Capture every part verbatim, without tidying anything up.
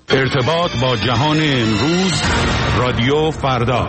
ارتباط با جهان امروز، رادیو فردا.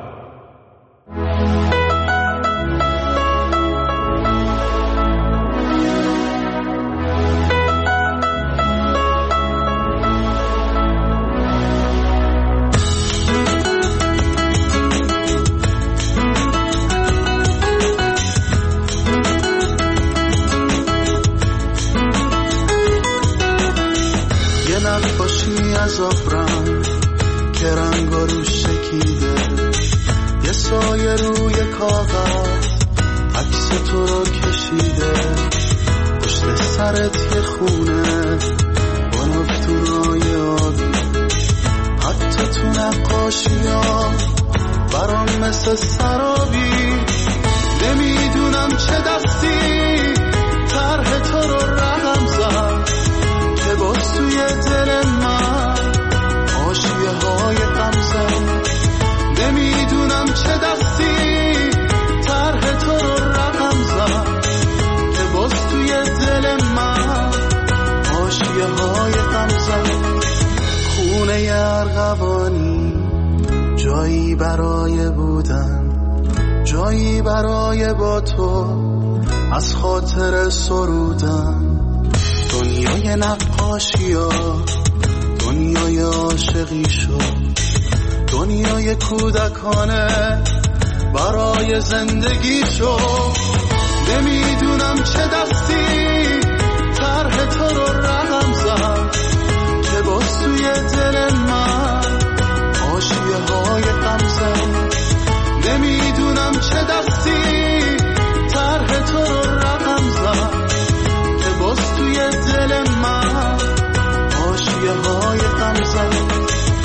از آبرنگ که رنگ رو شکیده، یه سایه روی کاغذ عکس تو رو کشیده، پشت سرت یه خونه با نفتونای آبی، حتی تو نقاشی ها برام مثل سرابی. نمیدونم چه دستی طرح تو رو رقم زد که با سوی دل من حاشیه های غم زد. نمیدونم چه دستی طرح تو رو رقم زد که با سوی دل من حاشیه های غم زد. خونه ارغوانی جایی برای بودن، جایی برای با تو از خاطر سرودن. دنیای نقاشی ها دنیای عاشقی شد، دنیای کودکانه برای زندگی شد. نمیدونم چه دستی طرح تو رو رقم زد که با سوی دل من حاشیه های غم زد. نمیدونم چه دستی طرح تو رو رقم زد که با سوی دل من حاشیه های غم زد.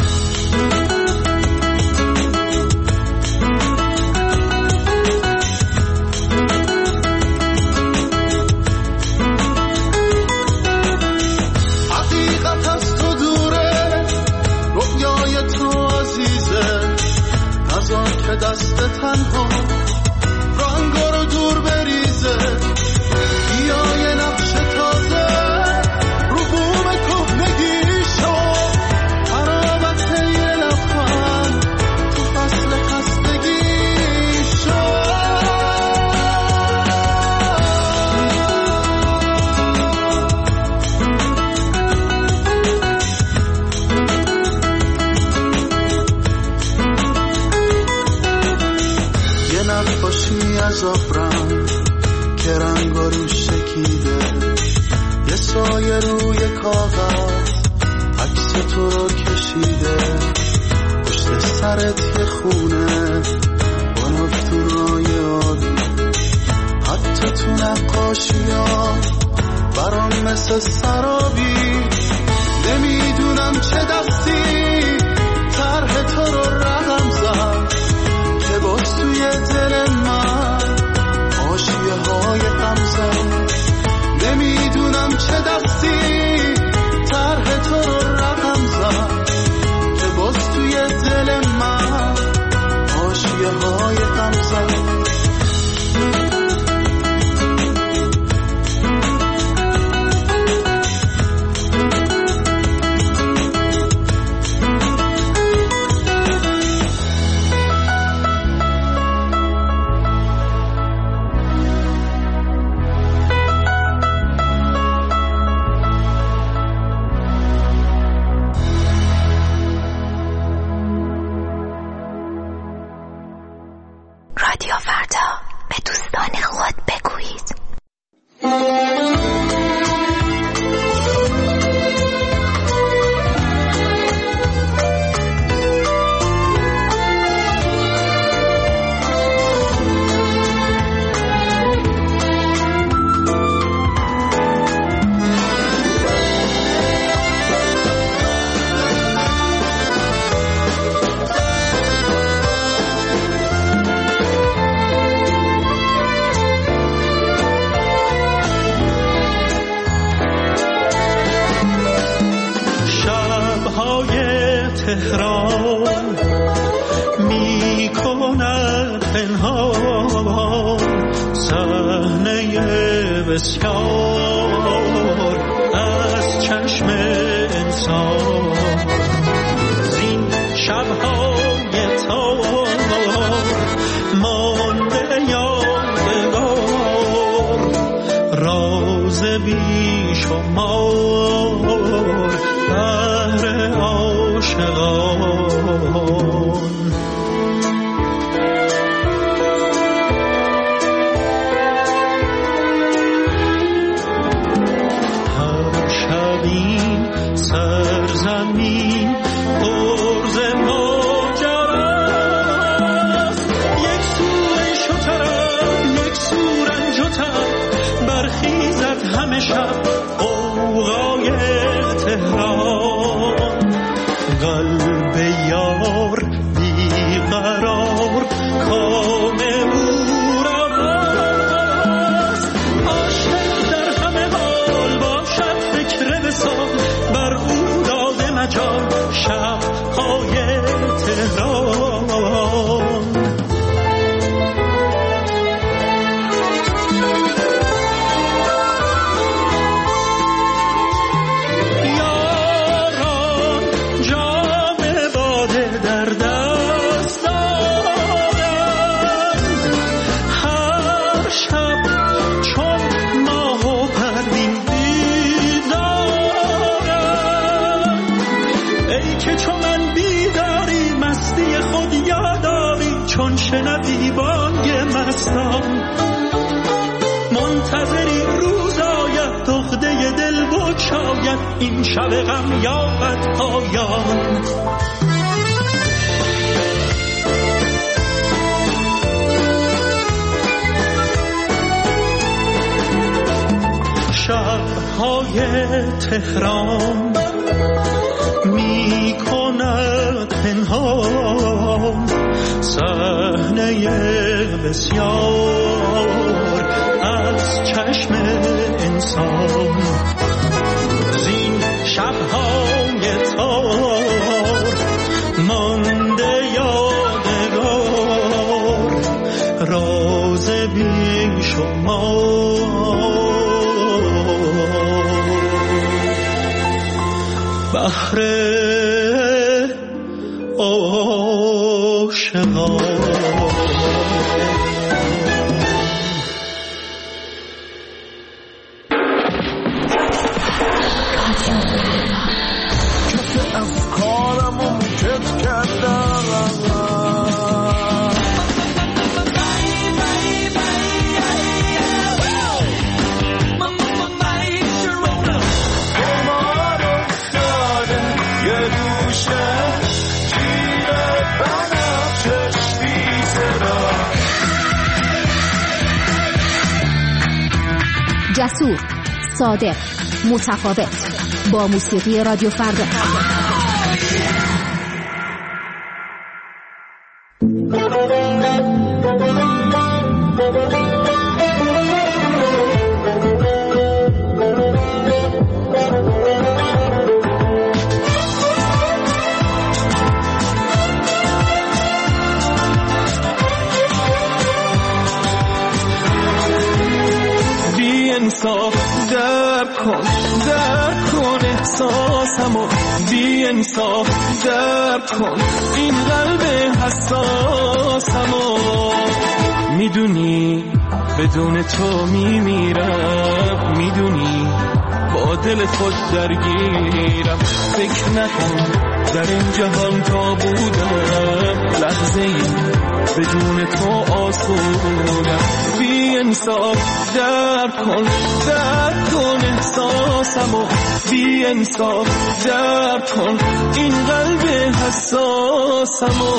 حقیقت از تو دوره، رویای تو عزیزه، نذار که دست تنها رنگا رو دور بریزه. بیا یه نقش تازه رو بوم کهنگی شو، حرامت یه لبخند تو فصل خستگی شو. یه نقاشی از آبرنگ که رنگ رو شکیده، یه سایه روی کاغذ عکس تو رو کشیده، پشت سرت یه خونه با نفتونای آبی، حتی تو نقاشی ها برام مثل سرابی. نمیدونم چه دستی طرح تو رو رقم زد که با سوی دل من حاشیه های غم زد. نمیدونم چه دستی طرح تو رو رقم زد که باز توی دل من حاشیه های غم زد. رادیو فردا، به دوستان خود بگویید. تهران می کند پنهان صحنه بسیار از چشم انسان. این سرزمین عرض ماجراست. یک سوی شترم یک سو رنج و تب برخیزد همه شب غوغای تهران. قلب یار بیقرار کام او رواست. عاشق در همه حال باشد فکر وصال بر او داده مجال شب‌های تهران. چون شنوی بانگ مستان منتظری روز آید دخده دل بگشاید این شب غم یابد پایان. شب‌های تهران می کند پنهان صحنه بسیار از چشم انسان. زین شب‌های تار مانده یادگار راز بی شمار. بحر عاشقان کف افکارم و موکت کردم جسور، صادق، متفاوت با موسیقی رادیو فردا. درک کن درک کن احساسمو بی انصاف درک کن این قلب حساسمو. میدونی بدون تو میمیرم، میدونی با دل خود درگیرم. فکر نکن در این جهان تا بودم لحظه ای بدون تو آسودم. بی انصاف درک کن درک کن احساسمو بی انصاف درک کن این قلب حساسمو.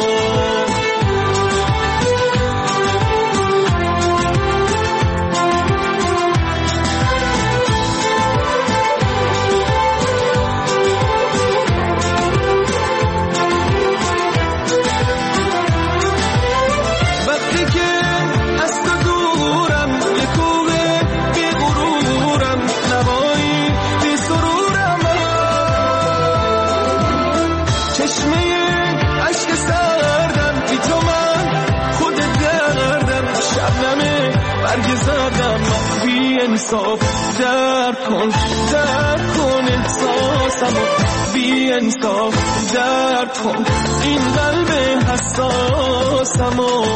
بی انصاف درک کن درک کن احساسمو بی انصاف درک کن این قلب حساسمو.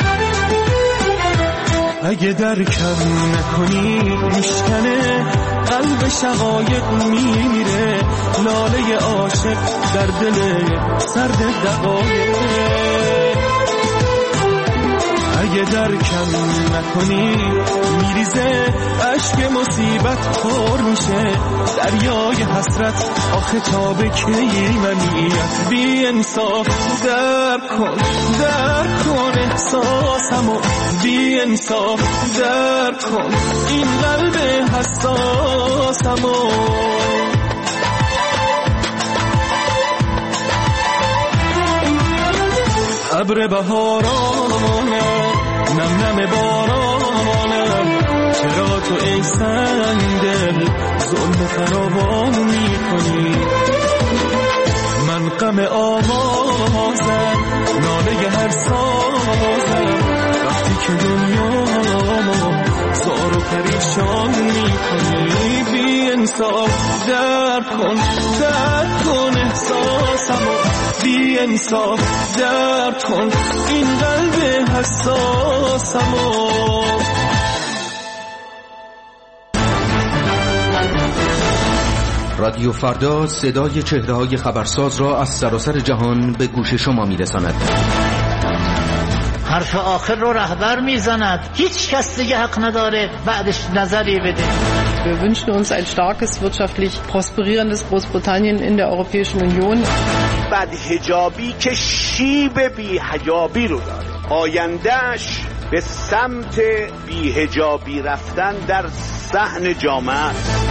اگه درکم نکنی میشکنه قلب شقایق میمیره، لاله عاشق در دل سرد دقایق. اگه درکم نکنی میریزه اشک مصیبت پر میشه، دریای حسرت آخه تا به کی منیت بی انصاف. در کن در کن احساسمو بی انصاف، در کن این قلب حساسمو. ابر بهارانه نم نم بارانه، چرا تو ای سنگدل ظلم فراوان میکنی؟ من غم آوازم ناله هر سازم، وقتی که دنیامو زار و پریشان میکنی. بی انصاف در کن در کن احساسمو بی انصاف، در کن این قلب حساسمو. رادیو فردا صدای چهره‌های خبرساز را از سراسر جهان به گوش شما میرساند. حرف آخر رو رهبر میزند، هیچ کس دیگه حق نداره بعدش نظری بده. Wir wünschen uns ein starkes, wirtschaftlich prosperierendes Großbritannien in der Europäischen Union. بدحجابی که شیب بی‌حجابی رو داره، آیندهش به سمت بی‌حجابی رفتن در صحن جامعه است.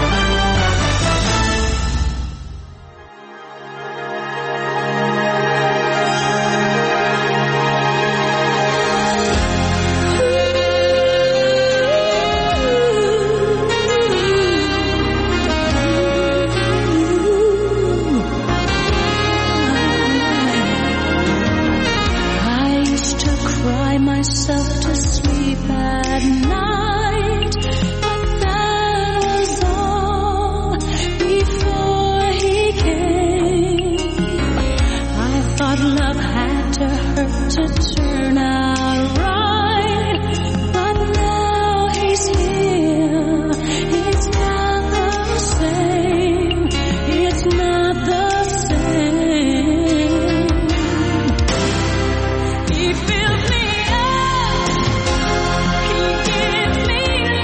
He fills me up, he gives me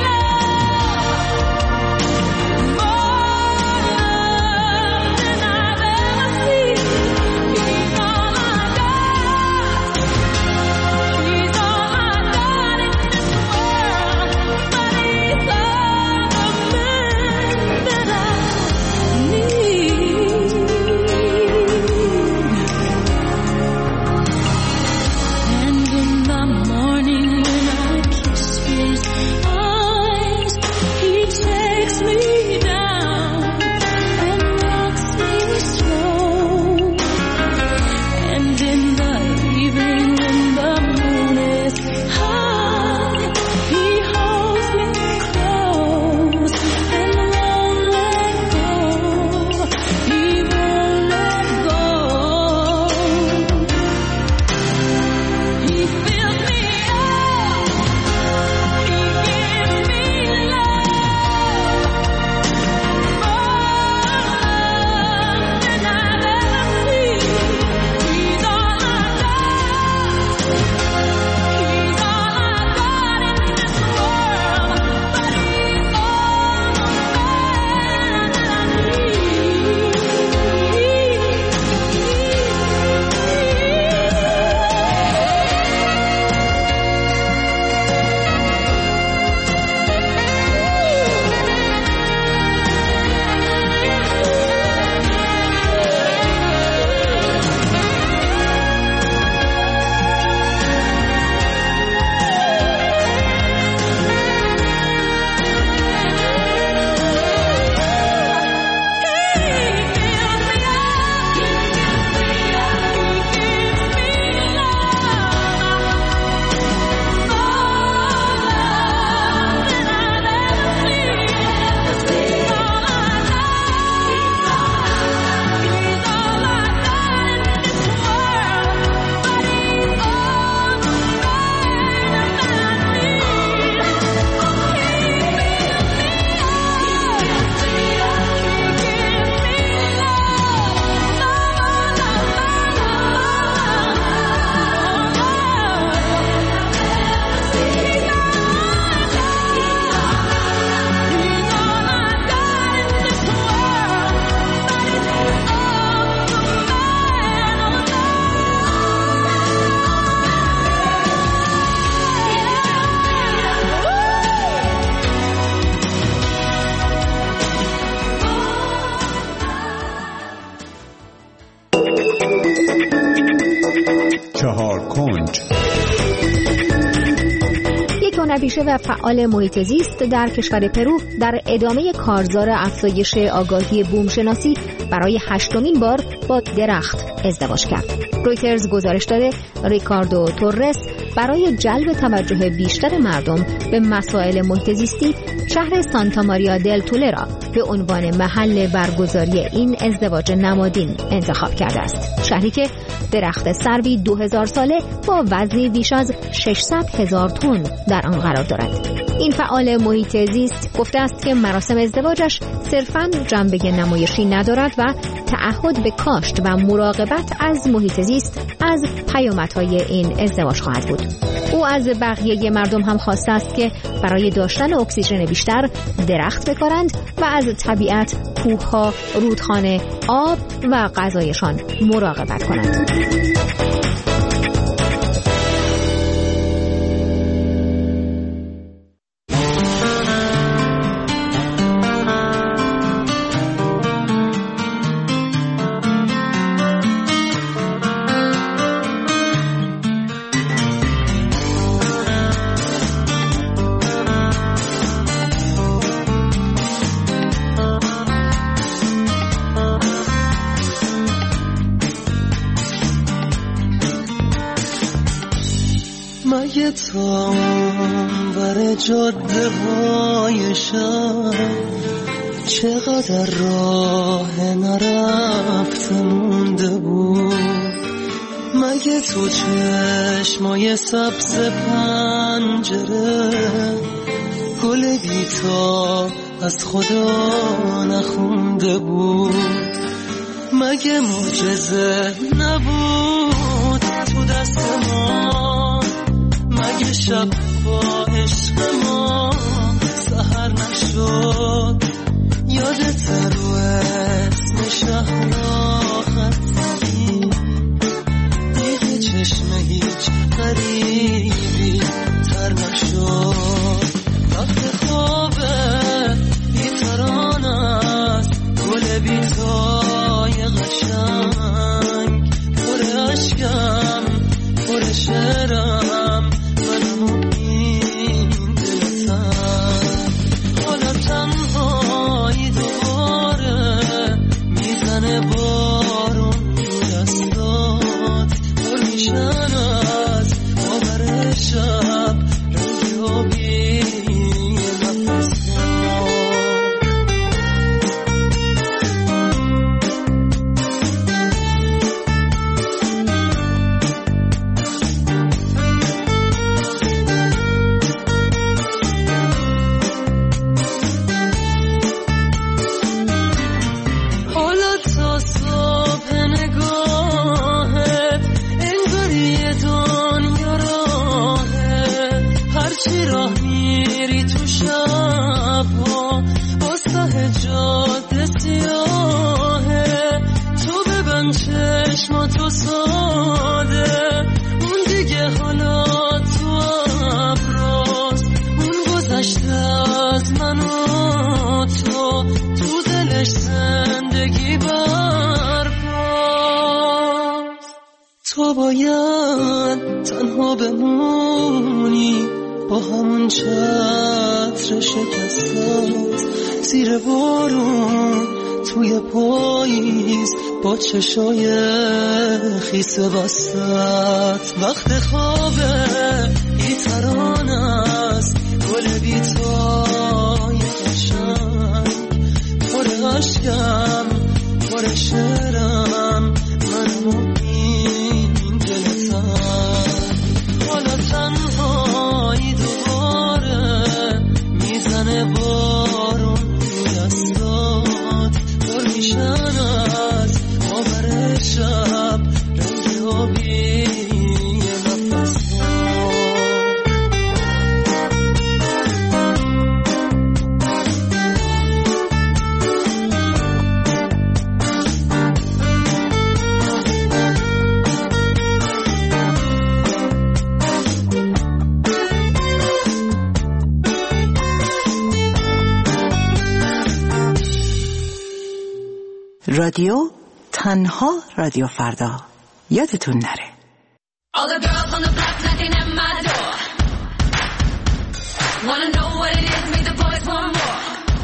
چهار کنج. یک هنرپیشه و فعال محیط زیست در کشور پرو در ادامه کارزار افزایش آگاهی بومشناسی برای هشتمین بار با درخت ازدواج کرد. رویترز گزارش داده ریکاردو توررس برای جلب توجه بیشتر مردم به مسائل محیط زیستی شهر سانتا ماریا دل تولرا به عنوان محل برگزاری این ازدواج نمادین انتخاب کرده است. شهری که درخت سروی دو هزار ساله با وزنی بیش از ششصد هزار تن در آن قرار دارد. این فعال محیط زیست گفته است که مراسم ازدواجش صرفاً جنبه نمایشی ندارد و تعهد به کاشت و مراقبت از محیط زیست از پیامدهای این ازدواج خواهد بود. او از بقیه مردم هم خواسته است که برای داشتن اکسیژن بیشتر درخت بکارند و از طبیعت، کوه‌ها، رودخانه، آب و غذایشان مراقبت کنند. مگه تا بر جاده های شهر چقدر راه نرفته مونده بود؟ مگه تو چشمای سبز پنجره گل بیتا از خدا نخونده بود؟ مگه معجزه نبود تو دست ما؟ مگه شب با عشق ما سحر نشد؟ یادت رو اسم شهر خط زدی دیگه چشم هیچ غریبی تر نشد؟ وقت خوابه بیتران است گل بیتای قشنگ پر عشقم پر شعرم منم این دلتم حالا تنهایی دوباره میزنه بارون دستات پر میشن از باور شب رنگی و بی نفس تو باید تنها بمونی با همون چتر شکستت زیر بارون توی پاییز با چشای خیس بستت. وقت خوابه بیتران است گل بیتای قشنگ پر عشقم پر شعرم منو این دلتم حالا تنهایی دوباره میزنه بارون دستات پر میشن از باور شب رنگ آبی نفس رادیو تنها رادیو فردا یادتون نره. All the girls on the block knocking at my door. Wanna know what it is, make the boys want more.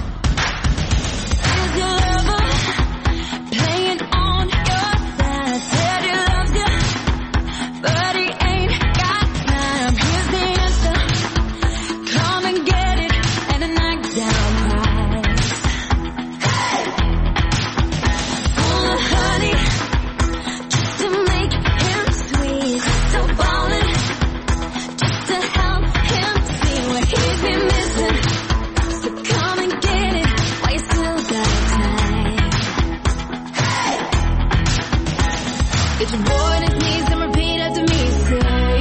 Is your lover playing on your side? Said he loves you, but he ain't got time. Here's the answer, come and get it, and a knockdown prize. Full of honey, just to make him squeeze. So ballin', just to help him see what he's been missing. So come and get it while you still got time. Get your boy on his knees and repeat after me, say.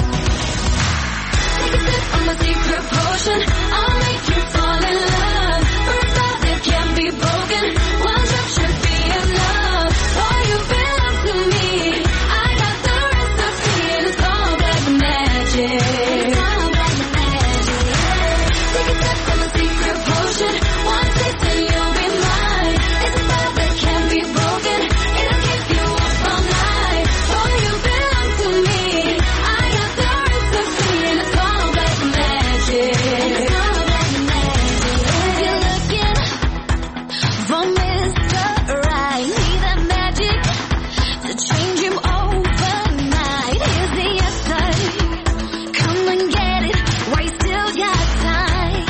Take a sip from my secret potion, I'll make you fall in love. For a spell that can't be broken, one drop should be enough. Oh, you belong to me, I got the recipe, and it's all black magic. It's all black magic. Take a sip from my secret potion, one taste and you'll be mine. It's a spell that can't be broken, it'll keep you up all night. Oh, you belong to me, I got the recipe, and it's all black magic. It's all black magic. If you're looking for Mister Right, need that magic to change him overnight. Here's the answer, come and get it while you still got time.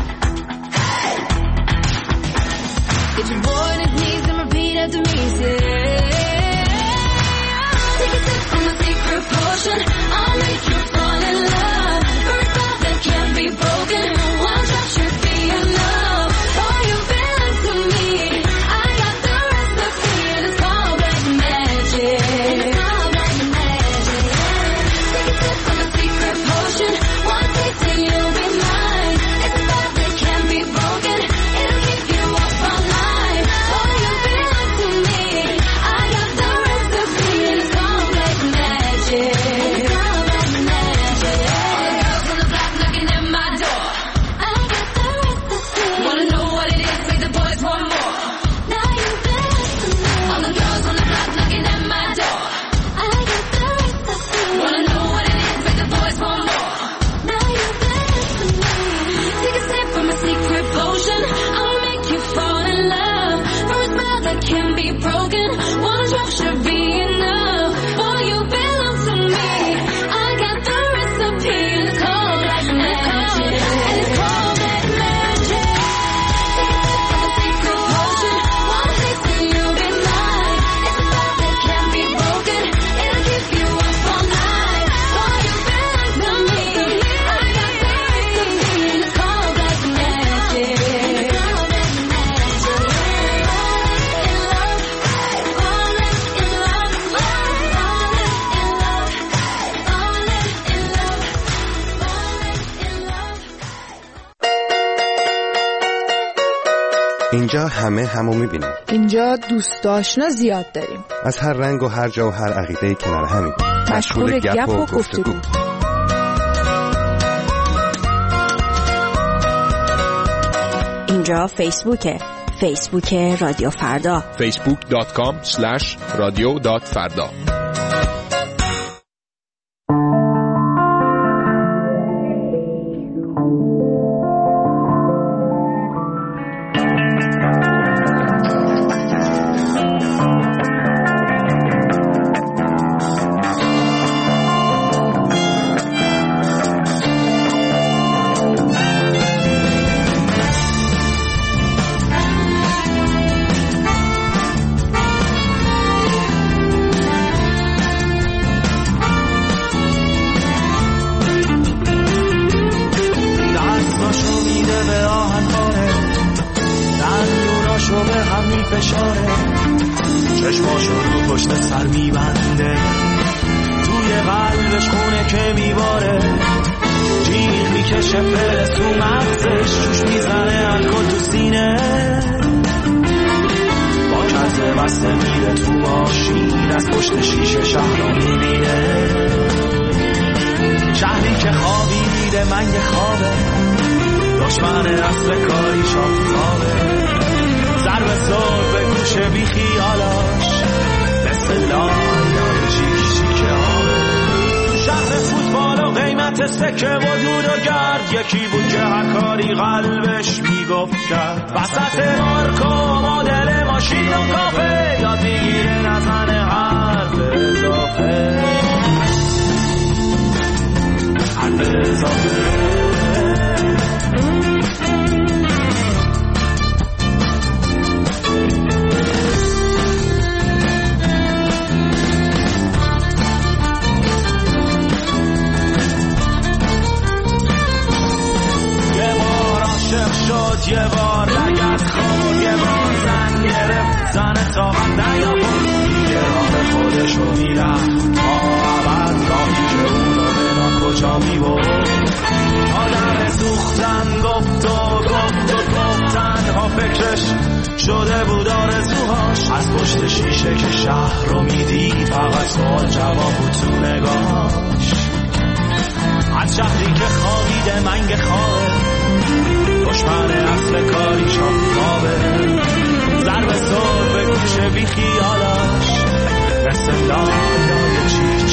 Get your boy on his knees and repeat after me, say. Take a sip from my secret potion, I'll make you fall in love. For a spell that can't be broken, one drop should be enough. Oh, you belong to me, I got the recipe, and it's all black magic. It's all black magic. Take a sip from my secret potion, one taste and you'll be mine. It's a spell that can't be broken, it'll keep you up all night. Oh, you belong to me, I got the recipe, and it's all black magic. It's all black magic. All the girls on the block knocking at my door. I got the recipe. Wanna know what it is, make the boys want more. Now you belong to me. All the girls on the block knocking at my door. I got the recipe. Wanna know what it is, make the boys want more. Now you belong to me. Take a sip from a secret potion, I'll make you fall in love. For a spell that can't be broken, one drop should be enough. Oh, you belong to me, I got the recipe, and it's called black magic. And it's called black magic. Take a sip from a secret potion, one taste and you'll be mine. It's a spell that can't be broken, it'll keep you up all night. Oh, you belong to me, I got the recipe, and it's called black magic. It's called black magic. In love, falling in love, falling in love, falling in love, falling in love. اینجا همه همو میبینیم. اینجا دوست آشنا زیاد داریم. از هر رنگ و هر جا و هر عقیده کنار همین. مشغول گپ و گفتگو. اینجا فیسبوکه. فیسبوک رادیو فردا. فیسبوک دات کام اسلش رادیو دات فردا. چشماشو رو پشت سر میبنده، توی قلبش خونه که میباره، جیغ میکشه فرس تو مغزش، جوش میزنه الکل تو سینه، با کزه بسته میره تو ماشین، از پشت شیشه شهر رو میبینه، شهری که خوابیده منگ خوابه، دشمن اصل کاری شافتابه، ضرب صبح به گوشه بی خیالاش، مثل لای لای شیک شیک آبه. قیمت سکه و دود و گرد یکی بود که هر کاری قلبش میگفت کرد. وسط مارکو مدل ماشین و کافه یاد میگیره نزن حرف اضافه، حرف اضافه. شد یه بار لگت خورد، یه بار زن گرفت زن طاقت نیاورد، دیگه راه خودشو میرفت تا عبد، راهی که اونو به کجا میبرد. آدم سوختن گفت و گفت و گفت، تنها فکرش شده بود آرزوهاش. از پشت شیشه که شهر رو میدید فقط سوال جواب بود تو نگاهاش. از شهری که خوابیده منگ خواه، دشمن اصل کاری شافابه، ضرب سر به گوش بی خیالاش، مثل لایای چیز